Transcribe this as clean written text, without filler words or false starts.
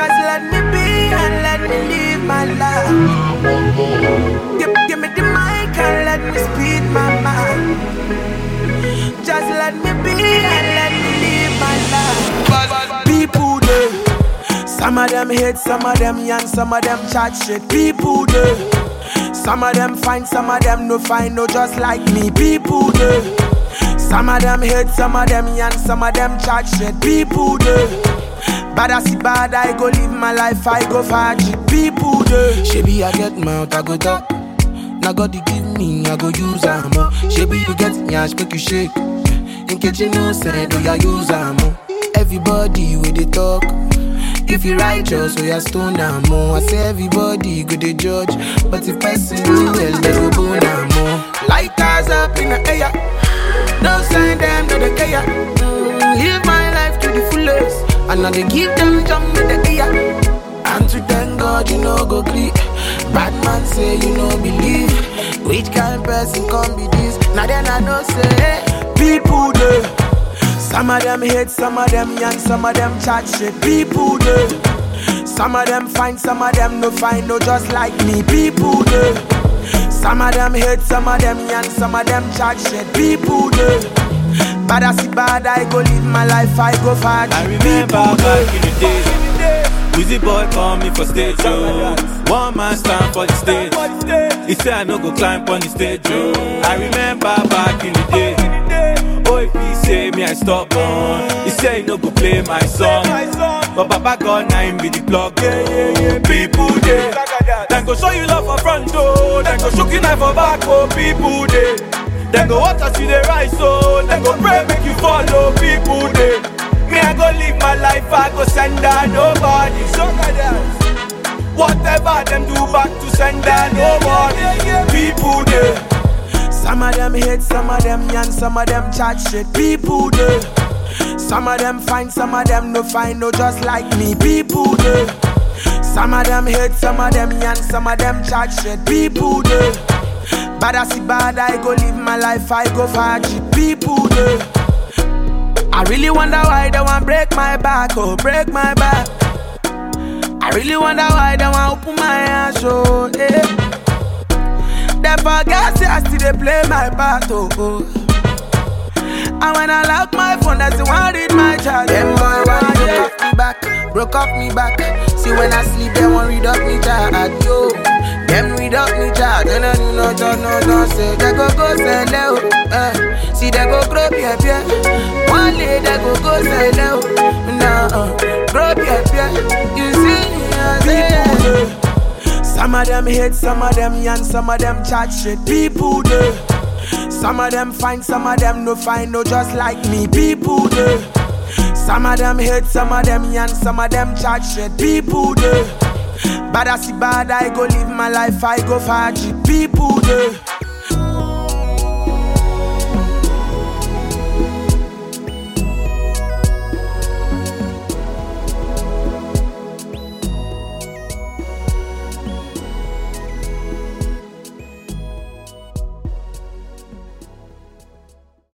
Just let me be and let me live my life. Give me the mic and let me speak my mind. Just let me be and let me live my life. People do. Some of them hate, some of them young, some of them chat shit. People do. Some of them fine, some of them no fine, no just like me. People do. Some of them hate, some of them young, some of them chat shit. People do. Bad I see bad, I go live my life, I go far. People do. Shebi I get mouth, I go talk. Now God you give me, I go use am. Shebi you get nyash, make you shake. In case you know, say do ya use am. Everybody with the talk. If you righteous, so you stone am. I say everybody go to judge, but if person do well, they go bone am. Lighters up in the air, don't sign them to the care. Live my life to the fullest, and now they give them jump in the air. And to thank God you know go creep. Bad man say you know believe. Which kind of person can be this? Now then I know say people do. Some of them hate, some of them young, some of them chat shit. People do. Some of them fine, some of them no fine, no just like me. People do. Some of them hate, some of them young, some of them chat shit. People do. Bad I see bad, I go live my life, I go far. I remember back in the days, Wizzy boy call me for stage show. One man stand for the stage. He said I no go climb on the stage. I remember back in the day. Oh, he say me I stop on. He say he no go play my song. But Baba God now him be the plug. People dey. Then go show you love for front door. Then go shook you knife for back. Oh, people dey. Then go watch us you dey rise so. Then go pray make you follow. People dey. Me I go live my life. I go send down nobody. Whatever them do back to send down nobody. People dey. Some of them hate, some of them young, some of them chat shit. People do. Some of them fine, some of them no fine, no just like me. People do. Some of them hate, some of them young, some of them chat shit. People do. Bad I see bad, I go live my life, I go far. People do. I really wonder why they want break my back, oh break my back. I really wonder why they want open my ass, oh yeah. They forget I still they play my part, oh. And when I lock my phone, that's the one read my chat. Them boy want broke off me back. See when I sleep, they won't read up me chat, yo. Them read up me chat, no, say they go say no. See they go grow yeah. One day they go say no. No, grow yeah. You see, people. Some of them hate, some of them young, some of them chat shit. People do. Some of them fine, some of them no fine, no just like me. People do. Some of them hate, some of them young, some of them chat shit. People do. Bad I see bad, I go live my life, I go far. People do.